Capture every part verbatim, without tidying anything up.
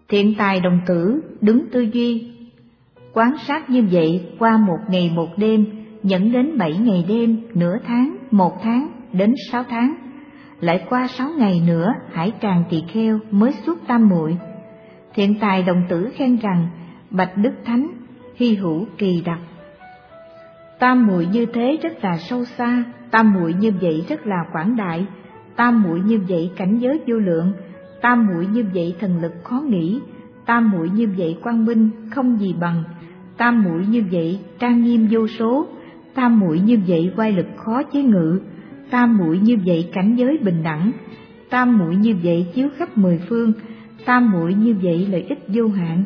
Thiện tài đồng tử đứng tư duy, quan sát như vậy qua một ngày một đêm, dẫn đến bảy ngày đêm, nửa tháng, một tháng, đến sáu tháng. Lại qua sáu ngày nữa, Hải Tràng Tỳ Kheo mới xuất tam muội. Thiện tài đồng tử khen rằng: bạch Đức Thánh, hy hữu kỳ đặc. Tam muội như thế rất là sâu xa, tam muội như vậy rất là quảng đại, tam muội như vậy cảnh giới vô lượng, tam muội như vậy thần lực khó nghĩ, tam muội như vậy quang minh không gì bằng, tam muội như vậy trang nghiêm vô số, tam muội như vậy oai lực khó chế ngự, tam muội như vậy cảnh giới bình đẳng, tam muội như vậy chiếu khắp mười phương, tam muội như vậy lợi ích vô hạn,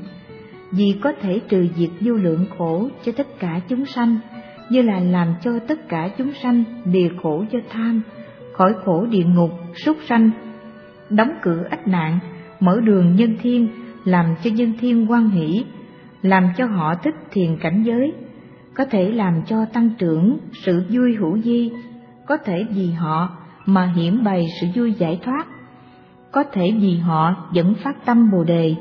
vì có thể trừ diệt vô lượng khổ cho tất cả chúng sanh, như là làm cho tất cả chúng sanh lìa khổ do tham, khỏi khổ địa ngục, súc sanh, đóng cửa ách nạn, mở đường nhân thiên, làm cho nhân thiên hoan hỷ, làm cho họ thích thiền cảnh giới, có thể làm cho tăng trưởng sự vui hữu vi, có thể vì họ mà hiển bày sự vui giải thoát, có thể vì họ dẫn phát tâm Bồ đề,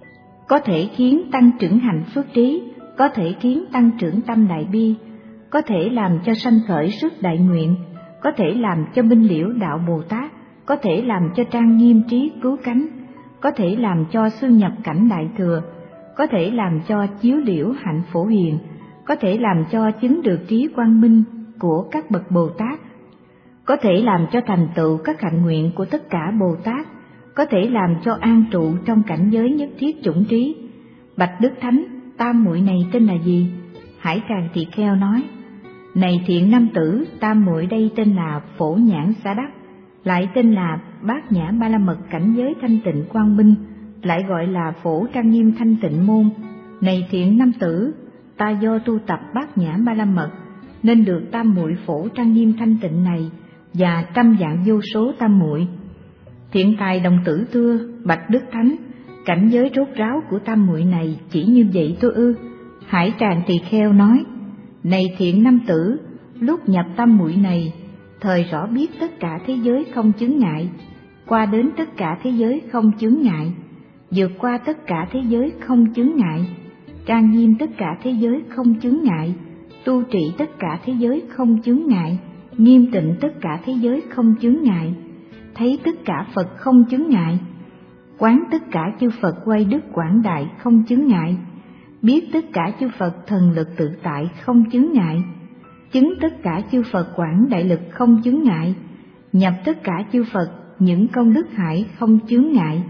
có thể khiến tăng trưởng hạnh phước trí, có thể khiến tăng trưởng tâm đại bi, có thể làm cho sanh khởi sức đại nguyện, có thể làm cho minh liễu đạo Bồ Tát, có thể làm cho trang nghiêm trí cứu cánh, có thể làm cho xương nhập cảnh đại thừa, có thể làm cho chiếu liễu hạnh phổ hiền, có thể làm cho chứng được trí quang minh của các bậc Bồ Tát, có thể làm cho thành tựu các hạnh nguyện của tất cả Bồ Tát, có thể làm cho an trụ trong cảnh giới nhất thiết chủng trí. Bạch Đức Thánh, tam muội này tên là gì? Hải Tràng Tỳ Kheo nói: này thiện nam tử, tam muội đây tên là Phổ Nhãn Xá Đắc, lại tên là Bát Nhã Ba La Mật cảnh giới thanh tịnh quang minh, lại gọi là Phổ Trang Nghiêm Thanh Tịnh Môn. Này thiện nam tử, ta do tu tập Bát Nhã Ba La Mật nên được tam muội Phổ Trang Nghiêm Thanh Tịnh này và trăm dạng vô số tam muội. Thiện tài đồng tử thưa: bạch Đức Thánh, cảnh giới rốt ráo của tam muội này chỉ như vậy thôi ư? Hải Tràng Tỳ Kheo nói: này thiện nam tử, lúc nhập tam muội này, thời rõ biết tất cả thế giới không chướng ngại, qua đến tất cả thế giới không chướng ngại, vượt qua tất cả thế giới không chướng ngại, trang nghiêm tất cả thế giới không chướng ngại, tu trị tất cả thế giới không chướng ngại, nghiêm tịnh tất cả thế giới không chướng ngại, thấy tất cả Phật không chướng ngại, quán tất cả chư Phật quay đức quảng đại không chướng ngại, biết tất cả chư Phật thần lực tự tại không chướng ngại, chứng tất cả chư Phật quảng đại lực không chướng ngại, nhập tất cả chư Phật những công đức hải không chướng ngại,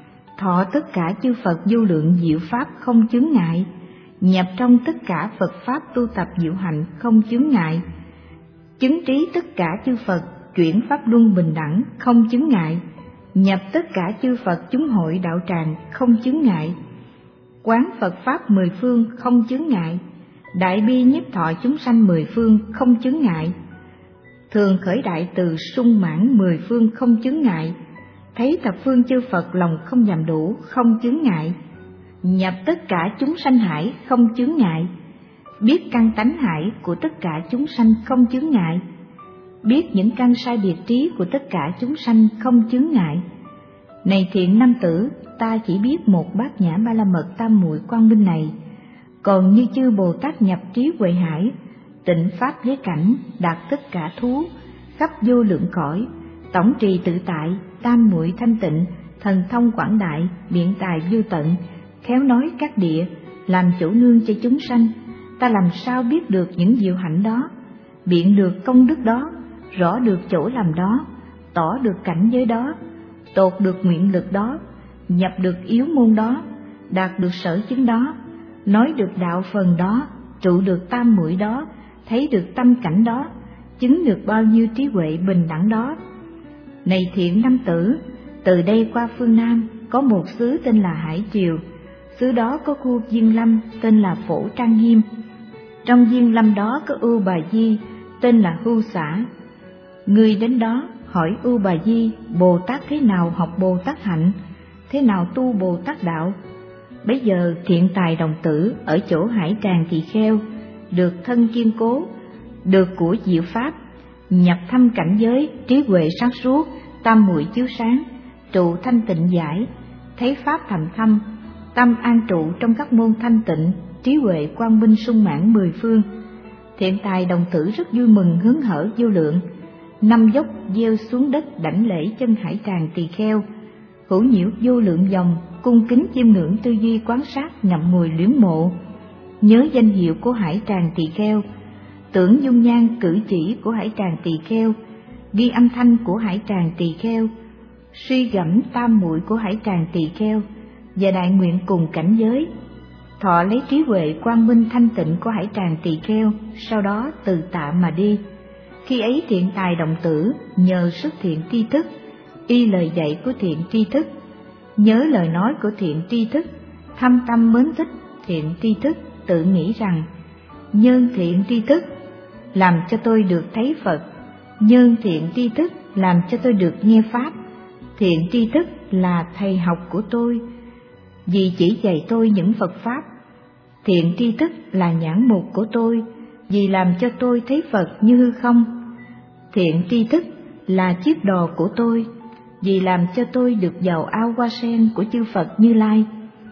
thọ tất cả chư Phật vô lượng diệu pháp không chướng ngại, nhập trong tất cả Phật pháp tu tập diệu hạnh không chướng ngại, chứng trí tất cả chư Phật chuyển pháp luân bình đẳng không chướng ngại, nhập tất cả chư Phật chúng hội đạo tràng không chướng ngại, quán Phật pháp mười phương không chướng ngại, đại bi nhiếp thọ chúng sanh mười phương không chướng ngại, thường khởi đại từ sung mãn mười phương không chướng ngại, thấy thập phương chư Phật lòng không nhằm đủ không chướng ngại, nhập tất cả chúng sanh hải không chướng ngại, biết căn tánh hải của tất cả chúng sanh không chướng ngại, biết những căn sai biệt trí của tất cả chúng sanh không chướng ngại. Này thiện nam tử, ta chỉ biết một Bát Nhã Ba La Mật tam muội quang minh này, còn như chư Bồ Tát nhập trí huệ hải, tịnh pháp giới cảnh, đạt tất cả thú, khắp vô lượng cõi, tổng trì tự tại, tam muội thanh tịnh, thần thông quảng đại, biện tài vô tận, khéo nói các địa, làm chỗ nương cho chúng sanh. Ta làm sao biết được những diệu hạnh đó, biện được công đức đó, rõ được chỗ làm đó, tỏ được cảnh giới đó, tột được nguyện lực đó, nhập được yếu môn đó, đạt được sở chứng đó, nói được đạo phần đó, trụ được tam muội đó, thấy được tâm cảnh đó, chứng được bao nhiêu trí huệ bình đẳng đó. Này thiện nam tử, từ đây qua phương Nam có một xứ tên là Hải Triều, xứ đó có khu viên lâm tên là Phổ Trang Nghiêm, trong viên lâm đó có Ưu Bà Di tên là Hưu Xả. Người đến đó hỏi Ưu Bà Di: Bồ Tát thế nào học Bồ Tát hạnh, thế nào tu Bồ Tát đạo? Bấy giờ thiện tài đồng tử ở chỗ Hải Tràng Tỳ Kheo được thân kiên cố, được của diệu pháp, nhập thâm cảnh giới, trí huệ sáng suốt, tam muội chiếu sáng, trụ thanh tịnh giải, thấy pháp thành thâm, tâm an trụ trong các môn thanh tịnh, trí huệ quang minh sung mãn mười phương. Thiện tài đồng tử rất vui mừng hớn hở vô lượng, năm dốc gieo xuống đất đảnh lễ chân hải tràng tỳ kheo, hữu nhiễu vô lượng dòng, cung kính chiêm ngưỡng tư duy quán sát ngậm ngùi luyến mộ, nhớ danh hiệu của hải tràng tỳ kheo, tưởng dung nhan cử chỉ của hải tràng tỳ kheo, ghi âm thanh của hải tràng tỳ kheo, suy gẫm tam muội của hải tràng tỳ kheo và đại nguyện cùng cảnh giới, thọ lấy trí huệ quang minh thanh tịnh của hải tràng tỳ kheo, sau đó từ tạ mà đi. Khi ấy thiện tài đồng tử nhờ sức thiện tri thức, y lời dạy của thiện tri thức, nhớ lời nói của thiện tri thức, thâm tâm mến thích thiện tri thức, tự nghĩ rằng nhân thiện tri thức làm cho tôi được thấy Phật, nhân thiện tri thức làm cho tôi được nghe Pháp, thiện tri thức là thầy học của tôi, vì chỉ dạy tôi những Phật Pháp, thiện tri thức là nhãn mục của tôi, vì làm cho tôi thấy Phật như hư không, thiện tri thức là chiếc đò của tôi, vì làm cho tôi được vào ao hoa sen của chư Phật Như Lai.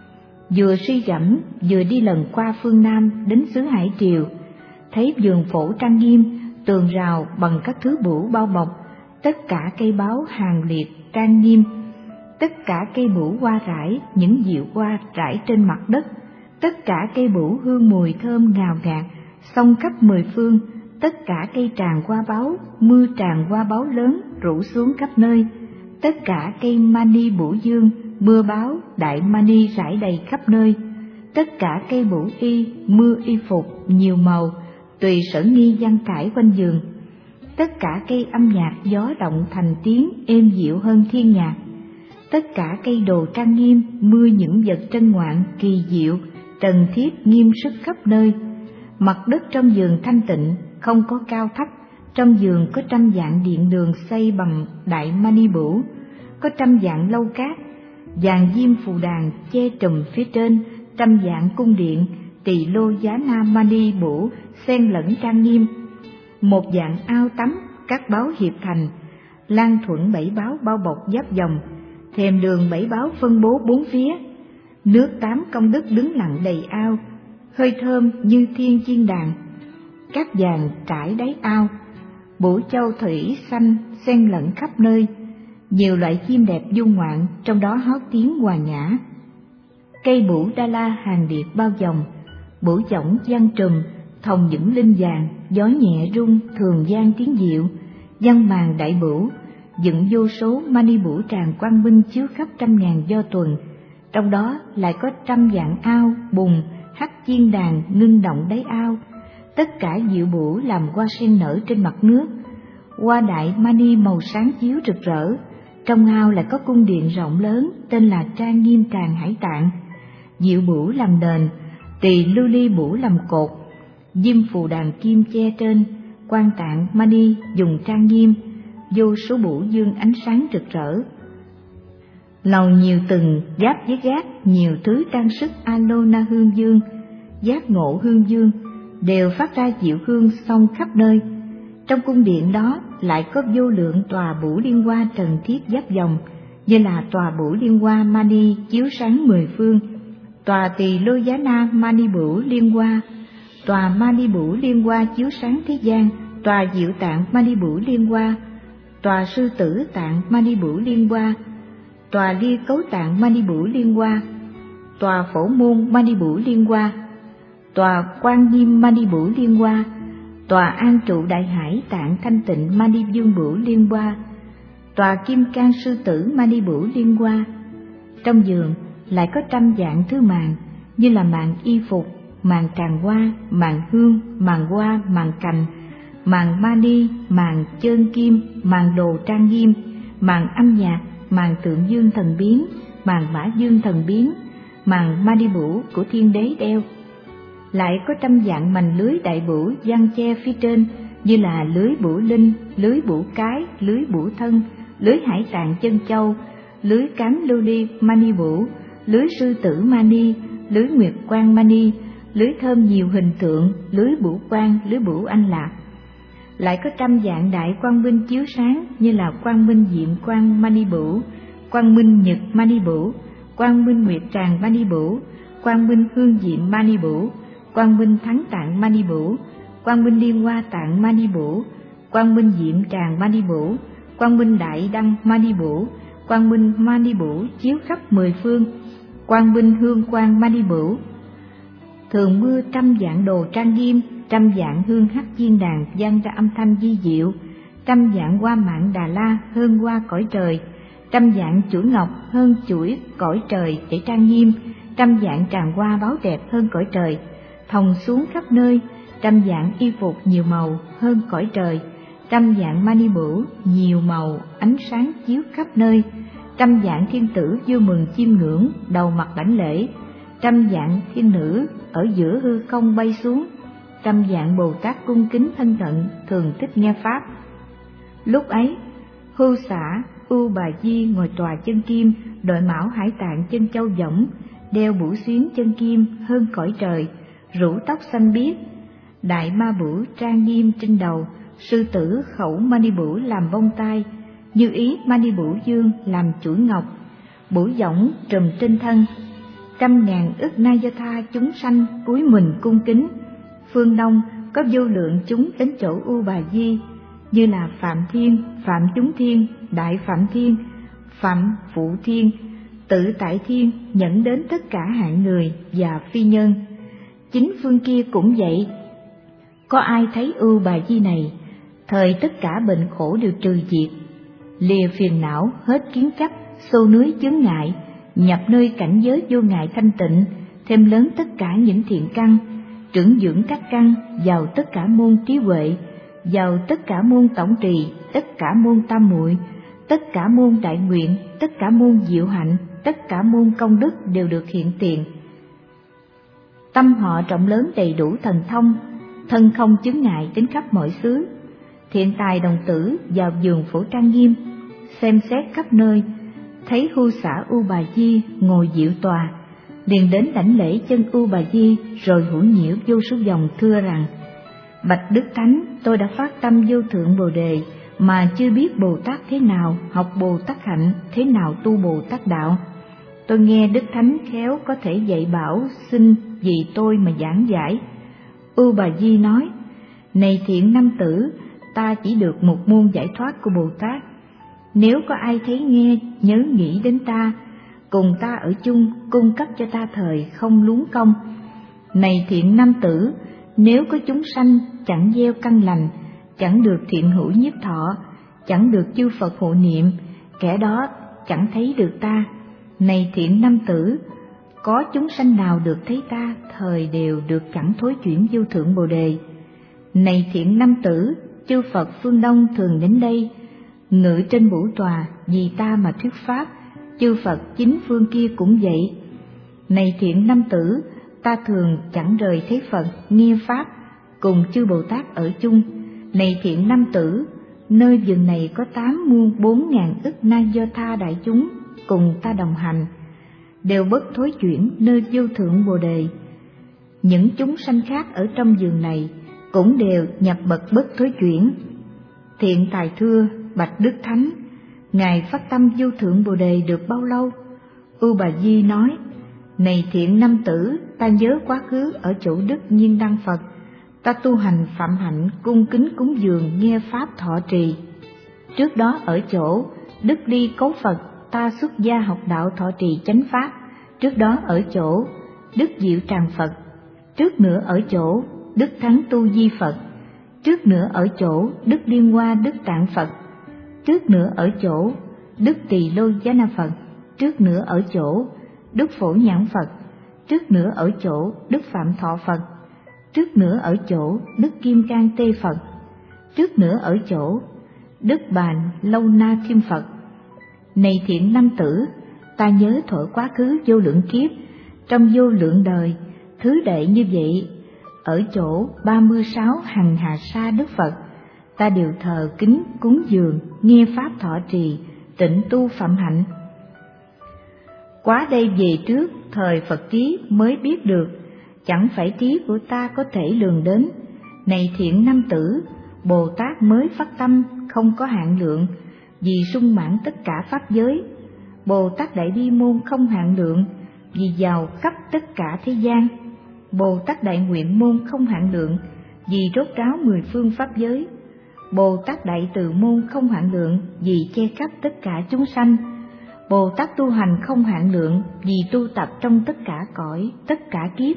Vừa suy gẫm vừa đi lần qua phương Nam đến xứ Hải Triều, thấy vườn phổ trang nghiêm, tường rào bằng các thứ bửu bao bọc, tất cả cây báo hàng liệt trang nghiêm, tất cả cây bửu hoa rải, những diệu hoa rải trên mặt đất, tất cả cây bửu hương mùi thơm ngào ngạt xông khắp mười phương, tất cả cây tràng hoa báo, mưa tràng hoa báo lớn rủ xuống khắp nơi, tất cả cây mani bửu dương, mưa báo đại mani rải đầy khắp nơi, tất cả cây bửu y, mưa y phục nhiều màu, tùy sở nghi văn cải quanh giường, tất cả cây âm nhạc gió động thành tiếng êm dịu hơn thiên nhạc, tất cả cây đồ trang nghiêm, mưa những vật trân ngoạn kỳ diệu, trần thiết nghiêm sức khắp nơi. Mặt đất trong vườn thanh tịnh, không có cao thấp, trong vườn có trăm dạng điện đường xây bằng đại mani bửu, có trăm dạng lâu cát, vàng diêm phù đàn che trùm phía trên, trăm dạng cung điện, tỳ lô giá na mani bửu xen lẫn trang nghiêm, một dạng ao tắm, các báo hiệp thành, lan thuận bảy báo bao bọc giáp vòng, thềm đường bảy báo phân bố bốn phía, nước tám công đức đứng lặng đầy ao, hơi thơm như thiên chiên đàn, cát vàng trải đáy ao, bửu châu thủy xanh xen lẫn khắp nơi, nhiều loại chim đẹp du ngoạn, trong đó hót tiếng hòa nhã. Cây bửu đa la hàng điệp bao vòng, bửu chổng giăng trùm, thòng những linh vàng, gió nhẹ rung thường gian tiếng diệu, văn màn đại bửu, dựng vô số mani bửu tràng quang minh chiếu khắp trăm ngàn do tuần, trong đó lại có trăm dạng ao, bùn, hắc chiên đàn ngưng động đáy ao, tất cả diệu bửu làm hoa sen nở trên mặt nước, hoa đại mani màu sáng chiếu rực rỡ. Trong ao lại có cung điện rộng lớn tên là Trang Nghiêm Tràng Hải Tạng, diệu bửu làm nền, tỳ lưu ly bửu làm cột, diêm phù đàn kim che trên, quan tạng mani dùng trang nghiêm, vô số bửu dương ánh sáng rực rỡ. Lầu nhiều tầng giáp với gác, nhiều thứ trang sức alona hương dương, giác ngộ hương dương đều phát ra diệu hương xông khắp nơi. Trong cung điện đó lại có vô lượng tòa bửu liên hoa trần thiết giáp vòng, như là tòa bửu liên hoa mani chiếu sáng mười phương, tòa tỳ lô giá na mani bửu liên hoa, tòa mani bửu liên hoa chiếu sáng thế gian, tòa diệu tạng mani bửu liên hoa, tòa sư tử tạng mani bửu liên hoa, tòa lia cấu tạng mani bửu liên hoa, tòa phổ môn mani bửu liên hoa, tòa quan nghiêm mani bửu liên hoa, tòa an trụ đại hải tạng thanh tịnh mani dương bửu liên hoa, tòa kim cang sư tử mani bửu liên hoa. Trong giường lại có trăm dạng thứ màn, như là màn y phục, màn tràng hoa, màn hương, màn hoa, màn cành, màn mani, màn chơn kim, màn đồ trang nghiêm, màn âm nhạc, màn tượng dương thần biến, màn mã dương thần biến, màn mani bửu của thiên đế đeo. Lại có trăm dạng mành lưới đại bửu giăng che phía trên, như là lưới bửu linh, lưới bửu cái, lưới bửu thân, lưới hải tạng chân châu, lưới cám lưu ly mani bửu, lưới sư tử mani, lưới nguyệt quang mani, lưới thơm nhiều hình tượng, lưới bửu quang, lưới bửu anh lạc. Lại có trăm dạng đại quang minh chiếu sáng, như là quang minh diệm quang mani bửu, quang minh nhật mani bửu, Quang Minh Nguyệt Tràng Mani Bửu, Quang Minh Hương Diệm Mani Bửu, Quang Minh Thắng Tạng Mani Bửu, Quang Minh Liên Hoa Tạng Mani Bửu, Quang Minh Diệm Tràng Mani Bửu, Quang Minh Đại Đăng Mani Bửu, Quang Minh Mani Bửu chiếu khắp mười phương, Quang Minh Hương Quang Mani Bửu. Thường mưa trăm dạng đồ trang nghiêm, trăm dạng hương hắc viên đàn vang ra âm thanh vi diệu, trăm dạng hoa mạn Đà La hơn hoa cõi trời, trăm dạng chuỗi ngọc hơn chuỗi cõi trời để trang nghiêm, trăm dạng tràng hoa báu đẹp hơn cõi trời, thòng xuống khắp nơi, trăm dạng y phục nhiều màu hơn cõi trời, trăm dạng Mani Bửu nhiều màu ánh sáng chiếu khắp nơi, trăm dạng thiên tử vui mừng chiêm ngưỡng đầu mặt đảnh lễ, trăm dạng thiên nữ ở giữa hư không bay xuống, trăm dạng Bồ Tát cung kính thân cận thường thích nghe pháp. Lúc ấy Hưu Xả U Bà Di ngồi tòa chân kim, đội mão hải tạng chân châu võng, đeo bửu xuyến chân kim hơn cõi trời, rủ tóc xanh biếc, đại ma bửu trang nghiêm trên đầu, sư tử khẩu Mani Bửu làm bông tai, như ý Mani Bửu dương làm chuỗi ngọc, bửu võng trùm trên thân. Trăm ngàn ức na do tha chúng sanh cúi mình cung kính. Phương Đông có vô lượng chúng đến chỗ U Bà Di, như là Phạm Thiên, Phạm Chúng Thiên, Đại Phạm Thiên, Phạm Phụ Thiên, Tự Tại Thiên, dẫn đến tất cả hạng người và phi nhân. Chính phương kia cũng vậy. Có ai thấy U Bà Di này, thời tất cả bệnh khổ đều trừ diệt, lìa phiền não, hết kiến chấp, xô núi chướng ngại, nhập nơi cảnh giới vô ngại thanh tịnh, thêm lớn tất cả những thiện căn, trưởng dưỡng các căn, vào tất cả môn trí huệ, vào tất cả môn tổng trì, tất cả môn tam muội, tất cả môn đại nguyện, tất cả môn diệu hạnh, tất cả môn công đức đều được hiện tiền. Tâm họ rộng lớn đầy đủ thần thông, thân không chướng ngại đến khắp mọi xứ. Thiện tài đồng tử vào giường phổ trang nghiêm, xem xét khắp nơi, thấy Hưu Xả U Bà Di ngồi diệu tòa, liền đến đảnh lễ chân U Bà Di, rồi hữu nhiễu vô số dòng thưa rằng: Bạch Đức Thánh, tôi đã phát tâm vô thượng Bồ Đề, mà chưa biết Bồ Tát thế nào học Bồ Tát hạnh, thế nào tu Bồ Tát đạo. Tôi nghe Đức Thánh khéo có thể dạy bảo, xin vì tôi mà giảng giải. U Bà Di nói: Này thiện nam tử, ta chỉ được một môn giải thoát của Bồ Tát. Nếu có ai thấy nghe nhớ nghĩ đến ta, cùng ta ở chung, cung cấp cho ta thời không luống công. Này thiện nam tử, nếu có chúng sanh chẳng gieo căn lành, chẳng được thiện hữu nhiếp thọ, chẳng được chư Phật hộ niệm, kẻ đó chẳng thấy được ta. Này thiện nam tử, có chúng sanh nào được thấy ta, thời đều được chẳng thối chuyển vô thượng Bồ Đề. Này thiện nam tử, chư Phật phương Đông thường đến đây, ngự trên bửu tòa vì ta mà thuyết pháp, chư Phật chính phương kia cũng vậy. Này thiện nam tử, ta thường chẳng rời thấy Phật nghe pháp, cùng chư Bồ Tát ở chung. Này thiện nam tử, nơi vườn này có tám muôn bốn ngàn ức na do tha đại chúng cùng ta đồng hành, đều bất thối chuyển nơi vô thượng Bồ Đề. Những chúng sanh khác ở trong vườn này cũng đều nhập bậc bất thối chuyển. Thiện tài thưa: Bạch Đức Thánh, Ngài phát tâm vô thượng Bồ Đề được bao lâu? U Bà Di nói: Này thiện nam tử, ta nhớ quá khứ ở chỗ Đức Nhiên Đăng Phật, ta tu hành phạm hạnh, cung kính cúng dường, nghe pháp thọ trì. Trước đó ở chỗ Đức Ly Cấu Phật, ta xuất gia học đạo thọ trì chánh pháp. Trước đó ở chỗ Đức Diệu Tràng Phật. Trước nữa ở chỗ Đức Thắng Tu Di Phật. Trước nữa ở chỗ Đức Liên Hoa Đức Tạng Phật. Trước nữa ở chỗ Đức Tỳ Lô Giá Na Phật. Trước nữa ở chỗ Đức Phổ Nhãn Phật. Trước nữa ở chỗ Đức Phạm Thọ Phật. Trước nữa ở chỗ Đức Kim Cang Tê Phật. Trước nữa ở chỗ Đức Bàn Lâu Na Thiêm Phật. Này thiện nam tử, ta nhớ thuở quá khứ vô lượng kiếp, trong vô lượng đời, thứ đệ như vậy, ở chỗ ba mươi sáu hằng hà sa Đức Phật, ta đều thờ kính cúng dường, nghe pháp thọ trì, tịnh tu phạm hạnh. Quá đây về trước, thời Phật trí mới biết được, chẳng phải trí của ta có thể lường đến. Này thiện nam tử, Bồ Tát mới phát tâm không có hạn lượng, vì sung mãn tất cả pháp giới. Bồ Tát Đại Bi Môn không hạn lượng, vì giàu khắp tất cả thế gian. Bồ Tát Đại Nguyện Môn không hạn lượng, vì rốt ráo mười phương pháp giới. Bồ Tát Đại Từ Môn không hạn lượng, vì che khắp tất cả chúng sanh. Bồ Tát tu hành không hạn lượng, vì tu tập trong tất cả cõi, tất cả kiếp.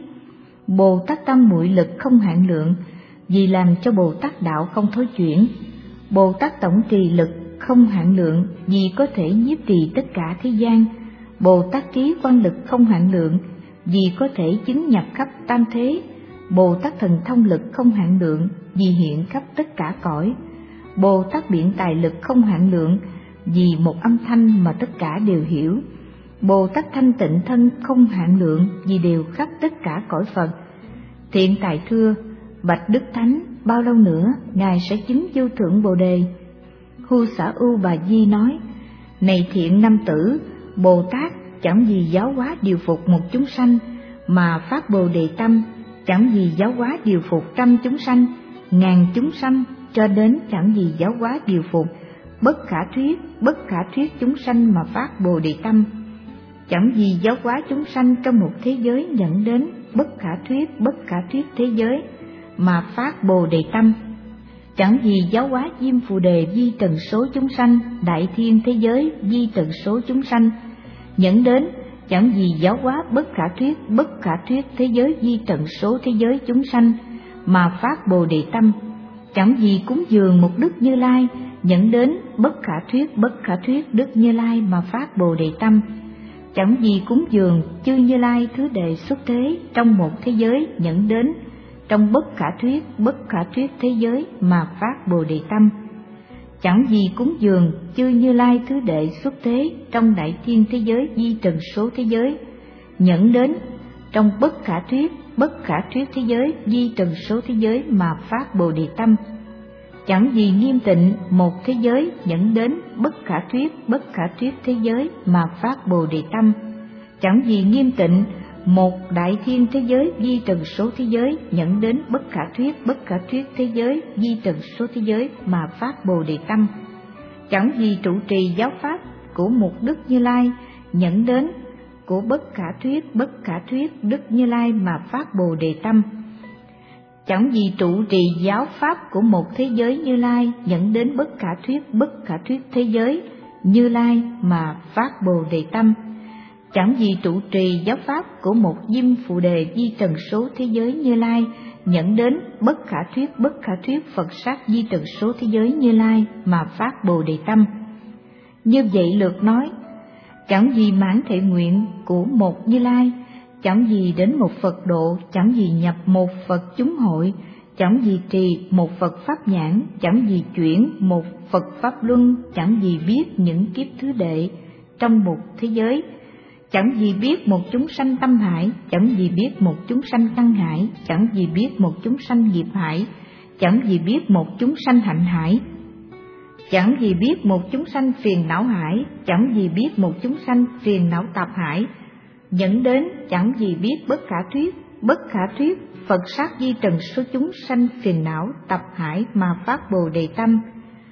Bồ Tát Tâm Muội Lực không hạn lượng, vì làm cho Bồ Tát đạo không thối chuyển. Bồ Tát Tổng Trì Lực không hạn lượng, vì có thể nhiếp trì tất cả thế gian. Bồ Tát Trí Quang Lực không hạn lượng, vì có thể chứng nhập khắp tam thế. Bồ Tát Thần Thông Lực không hạn lượng, vì hiện khắp tất cả cõi. Bồ Tát Biện Tài Lực không hạn lượng, vì một âm thanh mà tất cả đều hiểu. Bồ Tát Thanh Tịnh Thân không hạn lượng, vì đều khắp tất cả cõi Phật. Thiện Tài thưa: Bạch Đức Thánh, bao lâu nữa Ngài sẽ chứng vô thượng Bồ Đề? Hu Xả U Bà Di nói: Này thiện nam tử, Bồ Tát chẳng vì giáo hóa điều phục một chúng sanh mà phát Bồ Đề tâm, chẳng vì giáo hóa điều phục trăm chúng sanh, ngàn chúng sanh, cho đến chẳng vì giáo hóa điều phục bất khả thuyết, bất khả thuyết chúng sanh mà phát Bồ Đề tâm. Chẳng vì giáo hóa chúng sanh trong một thế giới dẫn đến bất khả thuyết, bất khả thuyết thế giới mà phát Bồ Đề tâm. Chẳng vì giáo hóa Diêm Phù Đề vi trần số chúng sanh, đại thiên thế giới vi trần số chúng sanh, dẫn đến chẳng vì giáo hóa bất khả thuyết, bất khả thuyết thế giới vi trần số thế giới chúng sanh mà phát Bồ Đề tâm. Chẳng vì cúng dường một Đức Như Lai dẫn đến bất khả thuyết, bất khả thuyết Đức Như Lai mà phát Bồ Đề tâm. Chẳng vì cúng dường chư Như Lai thứ đệ xuất thế trong một thế giới dẫn đến trong bất khả thuyết, bất khả thuyết thế giới mà phát Bồ Đề tâm. Chẳng vì cúng dường chư Như Lai thứ đệ xuất thế trong đại thiên thế giới vi trần số thế giới dẫn đến trong bất khả thuyết, bất khả thuyết thế giới vi trần số thế giới mà phát Bồ Đề tâm. Chẳng vì nghiêm tịnh một thế giới dẫn đến bất khả thuyết, bất khả thuyết thế giới mà phát Bồ Đề tâm. Chẳng vì nghiêm tịnh một đại thiên thế giới vi trần số thế giới dẫn đến bất khả thuyết, bất khả thuyết thế giới vi trần số thế giới mà phát Bồ Đề tâm. Chẳng vì trụ trì giáo pháp của một Đức Như Lai dẫn đến của bất khả thuyết, bất khả thuyết Đức Như Lai mà phát Bồ Đề tâm. Chẳng vì trụ trì giáo pháp của một thế giới Như Lai dẫn đến bất khả thuyết, bất khả thuyết thế giới Như Lai mà phát Bồ Đề tâm. Chẳng vì trụ trì giáo pháp của một Diêm Phù Đề vi trần số thế giới Như Lai dẫn đến bất khả thuyết, bất khả thuyết Phật sát vi trần số thế giới Như Lai mà phát Bồ Đề tâm. Như vậy lượt nói, chẳng vì mãn thệ nguyện của một Như Lai, chẳng vì đến một Phật độ, chẳng vì nhập một Phật chúng hội, chẳng vì trì một Phật pháp nhãn, chẳng vì chuyển một Phật pháp luân, chẳng vì biết những kiếp thứ đệ trong một thế giới, chẳng vì biết một chúng sanh tâm hải, chẳng vì biết một chúng sanh căn hải, chẳng vì biết một chúng sanh nghiệp hải, chẳng vì biết một chúng sanh hạnh hải, chẳng vì biết một chúng sanh phiền não hải, chẳng vì biết một chúng sanh phiền não tập hải, dẫn đến chẳng vì biết bất khả thuyết, bất khả thuyết Phật sát di trần số chúng sanh phiền não tập hải mà phát Bồ Đề tâm.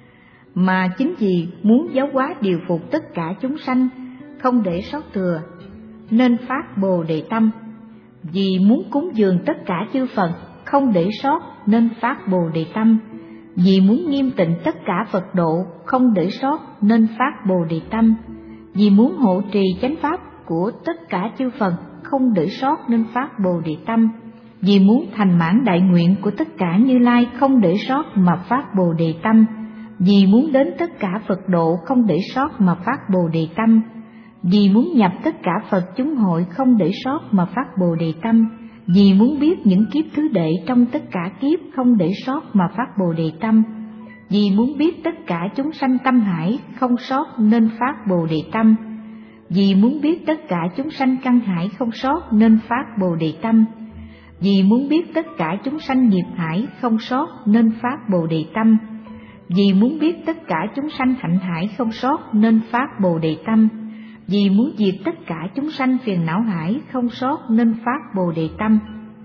Mà chính vì muốn giáo hóa điều phục tất cả chúng sanh, không để sót thừa, nên phát Bồ Đề tâm. Vì muốn cúng dường tất cả chư Phật, không để sót, nên phát Bồ Đề tâm. Vì muốn nghiêm tịnh tất cả Phật độ, không để sót, nên phát Bồ Đề tâm. Vì muốn hộ trì chánh pháp của tất cả chư Phật, không để sót, nên phát Bồ Đề tâm. Vì muốn thành mãn đại nguyện của tất cả Như Lai, không để sót mà phát Bồ Đề tâm. Vì muốn đến tất cả Phật độ, không để sót mà phát Bồ Đề tâm. Vì muốn nhập tất cả Phật chúng hội, không để sót mà phát Bồ Đề tâm. Vì muốn biết những kiếp thứ đệ trong tất cả kiếp, không để sót mà phát Bồ Đề tâm. Vì muốn biết tất cả chúng sanh tâm hải, không sót, nên phát Bồ Đề tâm. Vì muốn biết tất cả chúng sanh căn hải, không sót, nên phát Bồ Đề tâm. Vì muốn biết tất cả chúng sanh nghiệp hải, không sót, nên phát Bồ Đề tâm. Vì muốn biết tất cả chúng sanh hạnh hải, không sót, nên phát Bồ Đề tâm. Vì muốn diệt tất cả chúng sanh phiền não hải, không sót, nên phát Bồ Đề tâm.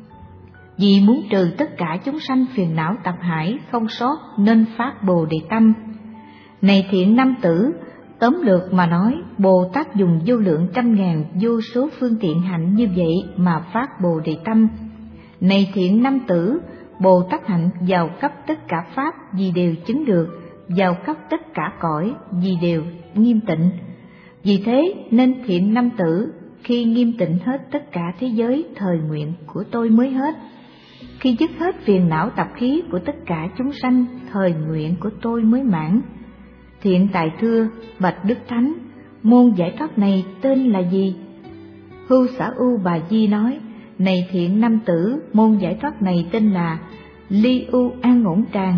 Vì muốn trừ tất cả chúng sanh phiền não tập hải, không sót, nên phát Bồ Đề tâm. Này thiện nam tử, Tóm lược mà nói, Bồ Tát dùng vô lượng trăm ngàn vô số phương tiện hạnh như vậy mà phát Bồ Đề tâm. Này thiện nam tử, Bồ Tát hạnh vào khắp tất cả pháp vì đều chứng được, vào khắp tất cả cõi vì đều nghiêm tịnh. Vì thế nên thiện nam tử, khi nghiêm tịnh hết tất cả thế giới, thời nguyện của tôi mới hết. Khi dứt hết phiền não tập khí của tất cả chúng sanh, thời nguyện của tôi mới mãn. Thiện tài thưa, bạch Đức Thánh, môn giải thoát này tên là gì? Hưu Xả U Bà Di nói, này thiện nam tử, môn giải thoát này tên là Ly U An Ổn Tràng.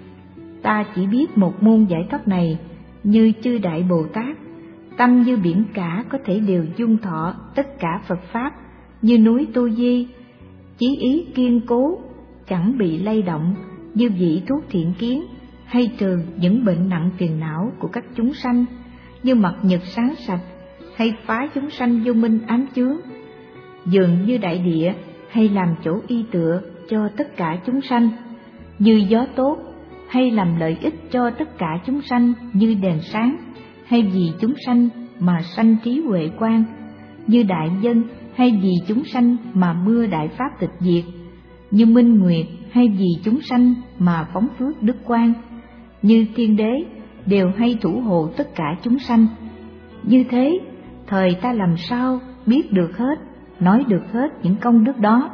Ta chỉ biết một môn giải thoát này như chư Đại Bồ Tát, tâm như biển cả có thể đều dung thọ tất cả Phật Pháp, như núi Tu Di, chí ý kiên cố, chẳng bị lay động, như vị thuốc thiện kiến, hay trừ những bệnh nặng phiền não của các chúng sanh, như mặt nhật sáng sạch, hay phá chúng sanh vô minh ám chướng, dường như đại địa, hay làm chỗ y tựa cho tất cả chúng sanh, như gió tốt, hay làm lợi ích cho tất cả chúng sanh, như đèn sáng, hay vì chúng sanh mà sanh trí huệ quang, như đại dân, hay vì chúng sanh mà mưa đại pháp tịch diệt, như minh nguyệt, hay vì chúng sanh mà phóng phước đức quang, như thiên đế, đều hay thủ hộ tất cả chúng sanh. Như thế, thời ta làm sao biết được hết, nói được hết những công đức đó.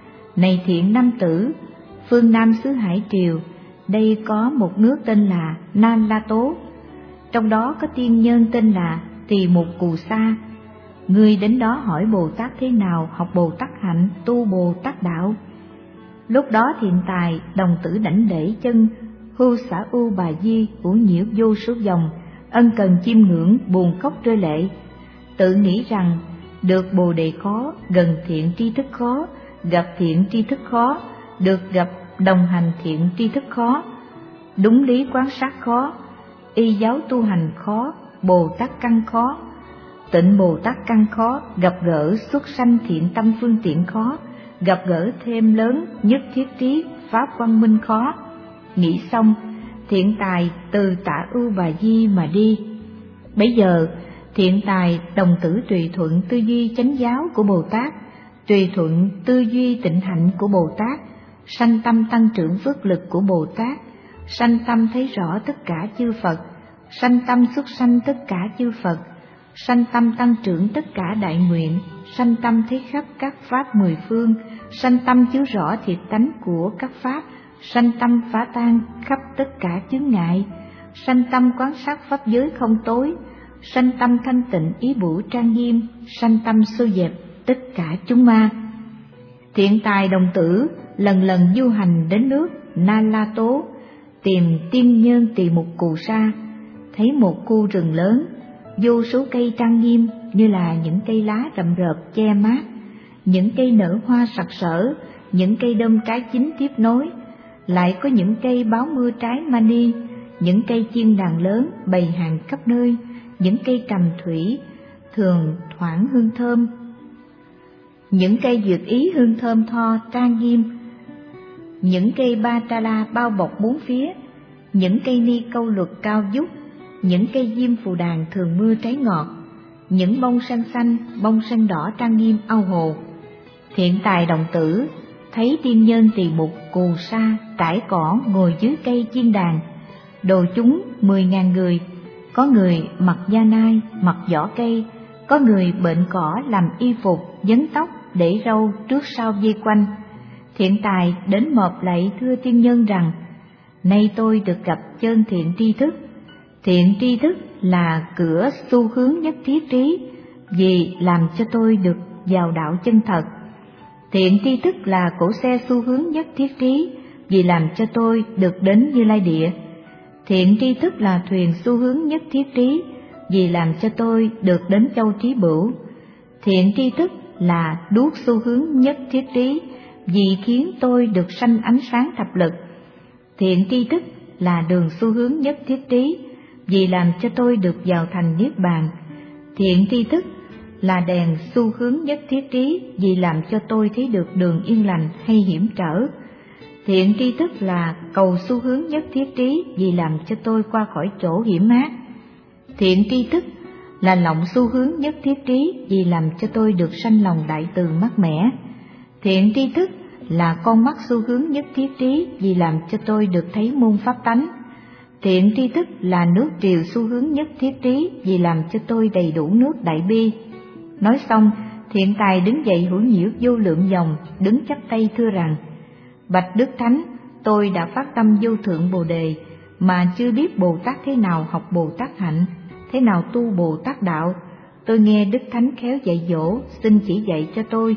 Này thiện nam tử, phương Nam xứ Hải Triều, đây có một nước tên là Na La Tố, trong đó có tiên nhân tên là Tỳ Mục Cù Sa. Ngươi đến đó hỏi Bồ Tát thế nào học Bồ Tát hạnh, tu Bồ Tát đạo. Lúc đó thiện tài đồng tử đảnh lễ chân Hưu Xả U Bà Di ủ nhiễu vô số dòng, ân cần chiêm ngưỡng, buồn khóc rơi lệ, tự nghĩ rằng được Bồ Đề khó, gần thiện tri thức khó, gặp thiện tri thức khó, được gặp đồng hành thiện tri thức khó, đúng lý quán sát khó, y giáo tu hành khó, Bồ Tát căn khó, tịnh Bồ Tát căn khó, gặp gỡ xuất sanh thiện tâm phương tiện khó, gặp gỡ thêm lớn nhất thiết trí pháp quang minh khó. Nghĩ xong, thiện tài từ Tả Ưu Bà Di mà đi. Bấy giờ thiện tài đồng tử tùy thuận tư duy chánh giáo của Bồ Tát, tùy thuận tư duy tịnh hạnh của Bồ Tát, sanh tâm tăng trưởng phước lực của Bồ Tát, sanh tâm thấy rõ tất cả chư Phật, sanh tâm xuất sanh tất cả chư Phật, sanh tâm tăng trưởng tất cả đại nguyện, sanh tâm thấy khắp các pháp mười phương, sanh tâm chiếu rõ thiệt tánh của các pháp, sanh tâm phá tan khắp tất cả chướng ngại, sanh tâm quán sát pháp giới không tối, sanh tâm thanh tịnh ý bủ trang nghiêm, sanh tâm xô dẹp tất cả chúng ma. Thiện tài đồng tử lần lần du hành đến nước Na La Tố, tìm tiên nhân Tỳ Mục Cù Sa, thấy một khu rừng lớn, vô số cây trang nghiêm như là những cây lá rậm rợp che mát, những cây nở hoa sặc sỡ, những cây đơm trái chín tiếp nối, lại có những cây báo mưa trái mani, những cây chiên đàn lớn bày hàng khắp nơi, những cây cầm thủy thường thoảng hương thơm, những cây dược ý hương thơm tho trang nghiêm, những cây ba tra la bao bọc bốn phía, những cây ni câu luật cao vút, những cây diêm phù đàn thường mưa trái ngọt, những bông sen xanh, bông sen đỏ trang nghiêm ao hồ. Thiện tài đồng tử thấy tiên nhân Tỳ Mục Cù Sa trải cỏ ngồi dưới cây chiên đàn, đồ chúng mười ngàn người, có người mặc da nai, mặc vỏ cây, có người bệnh cỏ làm y phục, vấn tóc, để râu trước sau vây quanh. Thiện tài đến mọp lạy thưa tiên nhân rằng: nay tôi được gặp chân thiện tri thức. Thiện tri thức là cửa xu hướng nhất thiết trí, vì làm cho tôi được vào đạo chân thật. Thiện tri thức là cỗ xe xu hướng nhất thiết trí, vì làm cho tôi được đến Như Lai Địa. Thiện tri thức là thuyền xu hướng nhất thiết trí, vì làm cho tôi được đến Châu Trí Bửu. Thiện tri thức là đuốc xu hướng nhất thiết trí, vì khiến tôi được sanh ánh sáng thập lực. Thiện tri thức là đường xu hướng nhất thiết trí, vì làm cho tôi được vào thành Niết Bàn. Thiện tri thức là đèn xu hướng nhất thiết trí, vì làm cho tôi thấy được đường yên lành hay hiểm trở. Thiện tri thức là cầu xu hướng nhất thiết trí, vì làm cho tôi qua khỏi chỗ hiểm ác. Thiện tri thức là lòng xu hướng nhất thiết trí vì làm cho tôi được sanh lòng đại từ mát mẻ. Thiện tri thức là con mắt xu hướng nhất thiết trí vì làm cho tôi được thấy môn pháp tánh. Thiện tri thức là nước triều xu hướng nhất thiết trí vì làm cho tôi đầy đủ nước đại bi. Nói xong, Thiện Tài đứng dậy hữu nhiễu vô lượng dòng, đứng chắp tay thưa rằng: Bạch Đức Thánh, tôi đã phát tâm vô thượng Bồ Đề, mà chưa biết Bồ Tát thế nào học Bồ Tát hạnh, thế nào tu Bồ Tát đạo. Tôi nghe Đức Thánh khéo dạy dỗ, xin chỉ dạy cho tôi.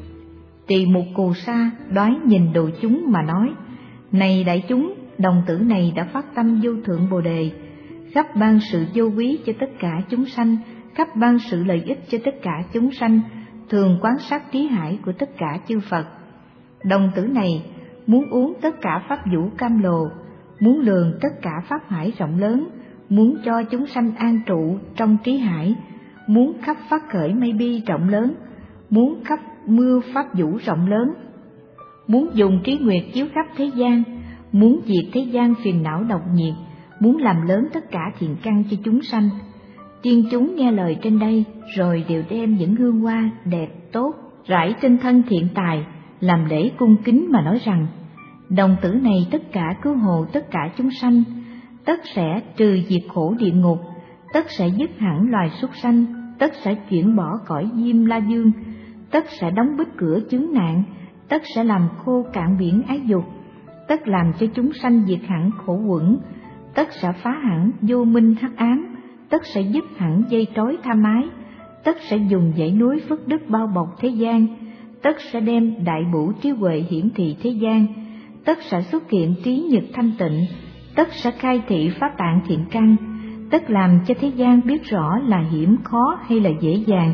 Tỳ Mục Cù Sa đoái nhìn đồ chúng mà nói: Này đại chúng, đồng tử này đã phát tâm vô thượng Bồ Đề, khắp ban sự vô quý cho tất cả chúng sanh, khắp ban sự lợi ích cho tất cả chúng sanh, thường quán sát trí hải của tất cả chư Phật. Đồng tử này muốn uống tất cả pháp vũ cam lồ, muốn lường tất cả pháp hải rộng lớn, muốn cho chúng sanh an trụ trong trí hải, muốn khắp phát khởi mây bi rộng lớn, muốn khắp mưa pháp vũ rộng lớn, muốn dùng trí nguyệt chiếu khắp thế gian, muốn diệt thế gian phiền não độc nhiệt, muốn làm lớn tất cả thiện căn cho chúng sanh. Tiên chúng nghe lời trên đây rồi đều đem những hương hoa đẹp tốt rải trên thân Thiện Tài, làm lễ cung kính mà nói rằng: Đồng tử này tất cả cứu hộ tất cả chúng sanh, tất sẽ trừ diệt khổ địa ngục, tất sẽ dứt hẳn loài súc sanh, tất sẽ chuyển bỏ cõi diêm la dương, tất sẽ đóng bích cửa chướng nạn, tất sẽ làm khô cạn biển ái dục, tất làm cho chúng sanh diệt hẳn khổ uẩn, tất sẽ phá hẳn vô minh hắc ám, tất sẽ dứt hẳn dây trói tham ái, tất sẽ dùng dãy núi phước đức bao bọc thế gian, tất sẽ đem đại bổ trí huệ hiển thị thế gian, tất sẽ xuất hiện trí nhật thanh tịnh, tất sẽ khai thị pháp tạng thiện căn, tất làm cho thế gian biết rõ là hiểm khó hay là dễ dàng.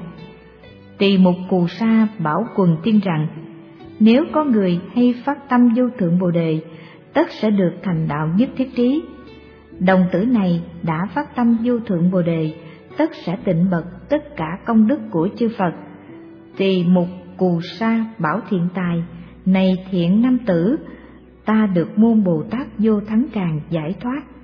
Tỳ Mục Cù Sa bảo quần tiên rằng: Nếu có người hay phát tâm vô thượng Bồ Đề, tất sẽ được thành đạo nhất thiết trí. Đồng tử này đã phát tâm vô thượng Bồ Đề, tất sẽ tịnh bậc tất cả công đức của chư Phật. Tỳ Mục Cù Sa bảo Thiện Tài: Này thiện nam tử, ta được môn Bồ Tát vô thắng càng giải thoát.